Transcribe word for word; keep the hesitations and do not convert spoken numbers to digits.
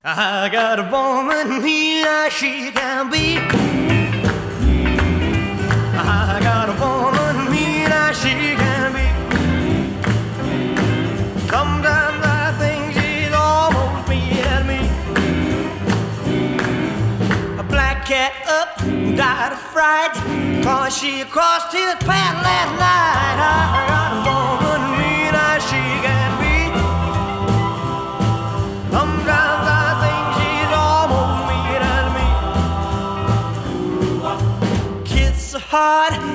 I got a woman mean as she can be. I got a woman mean as she can be. Sometimes I think she's almost mean as me. A black cat up died of fright, cause she crossed his path last night. I got a woman mean as she can be. Sometimes I think she's almost mean as me. Kiss her hard